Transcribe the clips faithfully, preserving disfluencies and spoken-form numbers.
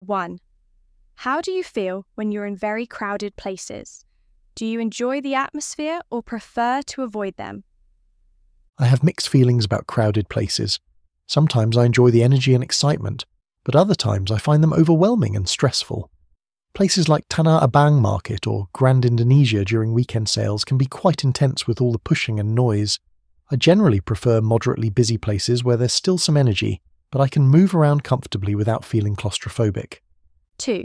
one. How do you feel when you're in very crowded places? Do you enjoy the atmosphere or prefer to avoid them? I have mixed feelings about crowded places. Sometimes I enjoy the energy and excitement, but other times I find them overwhelming and stressful. Places like Tanah Abang Market or Grand Indonesia during weekend sales can be quite intense with all the pushing and noise. I generally prefer moderately busy places where there's still some energy, but I can move around comfortably without feeling claustrophobic. two.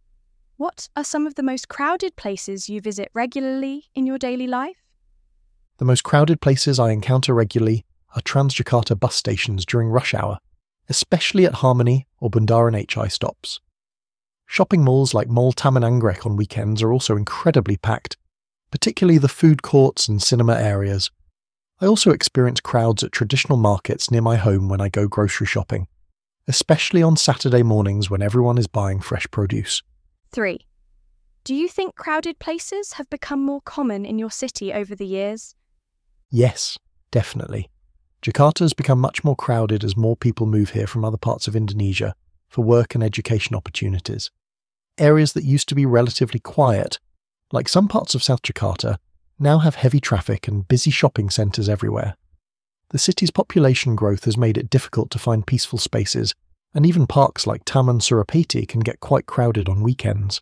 What are some of the most crowded places you visit regularly in your daily life? The most crowded places I encounter regularly are Transjakarta bus stations during rush hour, especially at Harmony or Bundaran H I stops. Shopping malls like Mall Taman Anggrek on weekends are also incredibly packed, particularly the food courts and cinema areas. I also experience crowds at traditional markets near my home when I go grocery shopping, especially on Saturday mornings when everyone is buying fresh produce. three. Do you think crowded places have become more common in your city over the years? Yes, definitely. Jakarta has become much more crowded as more people move here from other parts of Indonesia for work and education opportunities. Areas that used to be relatively quiet, like some parts of South Jakarta, now have heavy traffic and busy shopping centres everywhere. The city's population growth has made it difficult to find peaceful spaces, and even parks like Taman Surapeti can get quite crowded on weekends.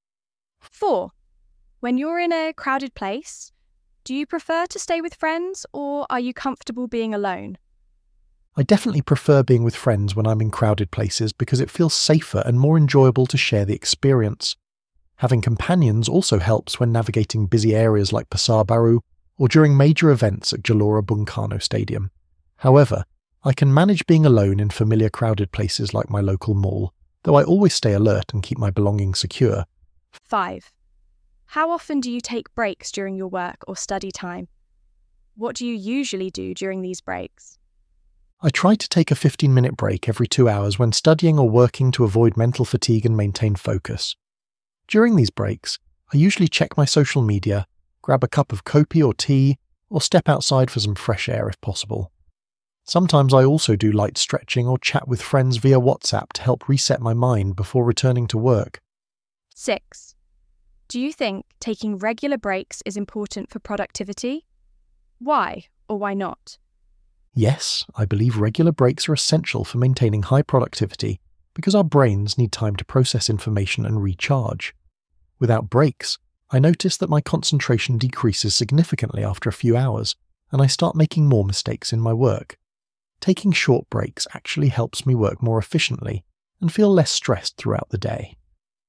four. When you're in a crowded place, do you prefer to stay with friends or are you comfortable being alone? I definitely prefer being with friends when I'm in crowded places because it feels safer and more enjoyable to share the experience. Having companions also helps when navigating busy areas like Pasar Baru or during major events at Gelora Bung Karno Stadium. However, I can manage being alone in familiar crowded places like my local mall, though I always stay alert and keep my belongings secure. five. How often do you take breaks during your work or study time? What do you usually do during these breaks? I try to take a fifteen-minute break every two hours when studying or working to avoid mental fatigue and maintain focus. During these breaks, I usually check my social media, grab a cup of kopi or tea, or step outside for some fresh air if possible. Sometimes I also do light stretching or chat with friends via WhatsApp to help reset my mind before returning to work. six. Do you think taking regular breaks is important for productivity? Why or why not? Yes, I believe regular breaks are essential for maintaining high productivity because our brains need time to process information and recharge. Without breaks, I notice that my concentration decreases significantly after a few hours, and I start making more mistakes in my work. Taking short breaks actually helps me work more efficiently and feel less stressed throughout the day.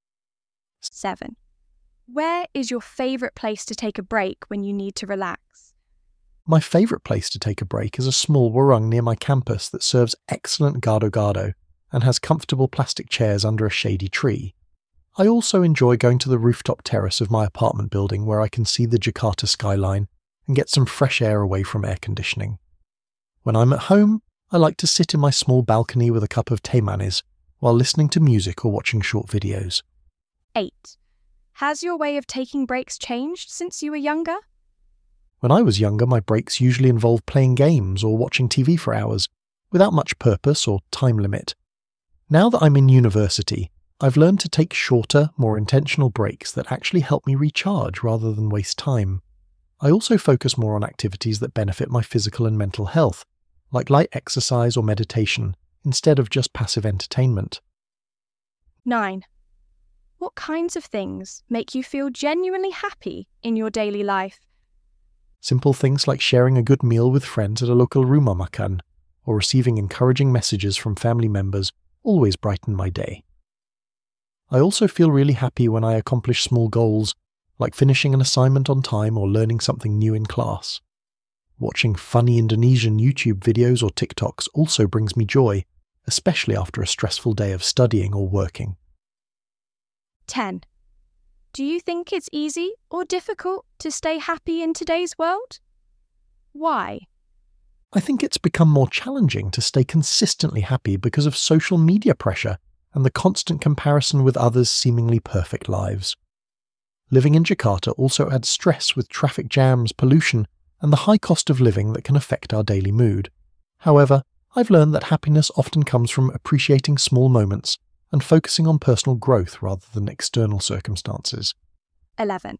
seven. Where is your favourite place to take a break when you need to relax? My favourite place to take a break is a small warung near my campus that serves excellent gado-gado and has comfortable plastic chairs under a shady tree. I also enjoy going to the rooftop terrace of my apartment building where I can see the Jakarta skyline and get some fresh air away from air conditioning. When I'm at home, I like to sit in my small balcony with a cup of teh manis while listening to music or watching short videos. eight. Has your way of taking breaks changed since you were younger? When I was younger, my breaks usually involved playing games or watching T V for hours, without much purpose or time limit. Now that I'm in university, I've learned to take shorter, more intentional breaks that actually help me recharge rather than waste time. I also focus more on activities that benefit my physical and mental health, like light exercise or meditation, instead of just passive entertainment. nine. What kinds of things make you feel genuinely happy in your daily life? Simple things like sharing a good meal with friends at a local rumah makan, or receiving encouraging messages from family members always brighten my day. I also feel really happy when I accomplish small goals, like finishing an assignment on time or learning something new in class. Watching funny Indonesian YouTube videos or TikToks also brings me joy, especially after a stressful day of studying or working. ten. Do you think it's easy or difficult to stay happy in today's world? Why? I think it's become more challenging to stay consistently happy because of social media pressure and the constant comparison with others' seemingly perfect lives. Living in Jakarta also adds stress with traffic jams, pollution, and the high cost of living that can affect our daily mood. However, I've learned that happiness often comes from appreciating small moments and focusing on personal growth rather than external circumstances. eleven.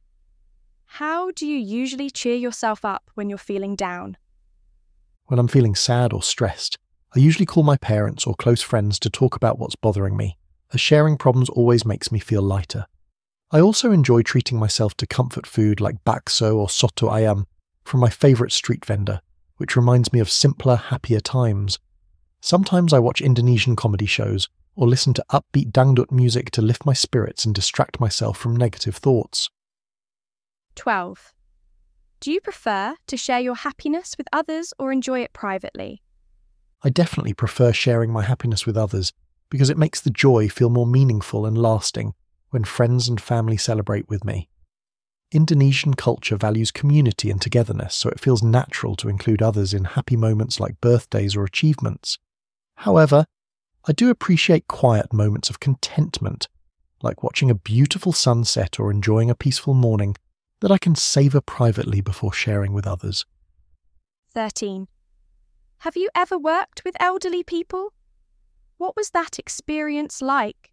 How do you usually cheer yourself up when you're feeling down? When I'm feeling sad or stressed, I usually call my parents or close friends to talk about what's bothering me, as sharing problems always makes me feel lighter. I also enjoy treating myself to comfort food like bakso or soto ayam from my favourite street vendor, which reminds me of simpler, happier times. Sometimes I watch Indonesian comedy shows or listen to upbeat dangdut music to lift my spirits and distract myself from negative thoughts. twelve. Do you prefer to share your happiness with others or enjoy it privately? I definitely prefer sharing my happiness with others because it makes the joy feel more meaningful and lasting when friends and family celebrate with me. Indonesian culture values community and togetherness, so it feels natural to include others in happy moments like birthdays or achievements. However, I do appreciate quiet moments of contentment, like watching a beautiful sunset or enjoying a peaceful morning, that I can savour privately before sharing with others. thirteen. Have you ever worked with elderly people? What was that experience like?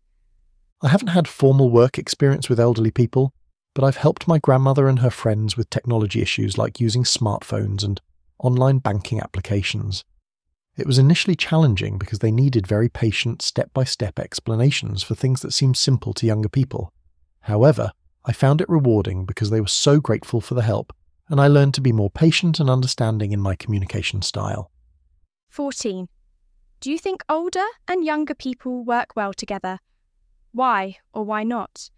I haven't had formal work experience with elderly people, but I've helped my grandmother and her friends with technology issues like using smartphones and online banking applications. It was initially challenging because they needed very patient, step-by-step explanations for things that seemed simple to younger people. However, I found it rewarding because they were so grateful for the help, and I learned to be more patient and understanding in my communication style. fourteen. Do you think older and younger people work well together? Why or why not?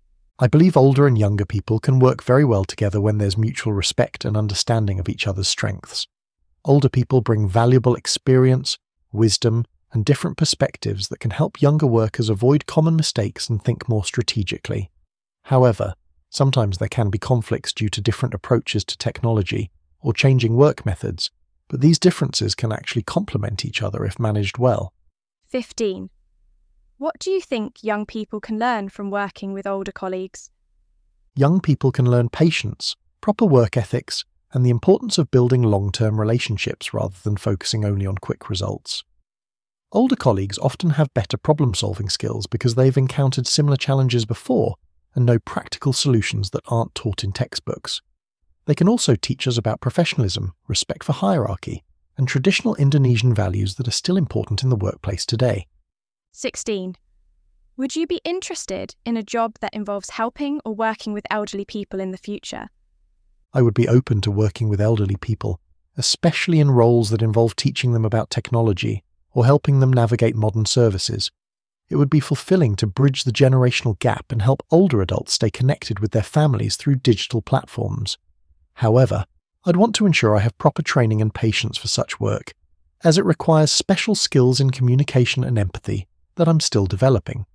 I believe older and younger people can work very well together when there's mutual respect and understanding of each other's strengths. Older people bring valuable experience, wisdom, and different perspectives that can help younger workers avoid common mistakes and think more strategically. However, sometimes there can be conflicts due to different approaches to technology or changing work methods, but these differences can actually complement each other if managed well. fifteen. What do you think young people can learn from working with older colleagues? Young people can learn patience, proper work ethics, and the importance of building long-term relationships rather than focusing only on quick results. Older colleagues often have better problem-solving skills because they've encountered similar challenges before and know practical solutions that aren't taught in textbooks. They can also teach us about professionalism, respect for hierarchy, and traditional Indonesian values that are still important in the workplace today. sixteen. Would you be interested in a job that involves helping or working with elderly people in the future? I would be open to working with elderly people, especially in roles that involve teaching them about technology or helping them navigate modern services. It would be fulfilling to bridge the generational gap and help older adults stay connected with their families through digital platforms. However, I'd want to ensure I have proper training and patience for such work, as it requires special skills in communication and empathy that I'm still developing.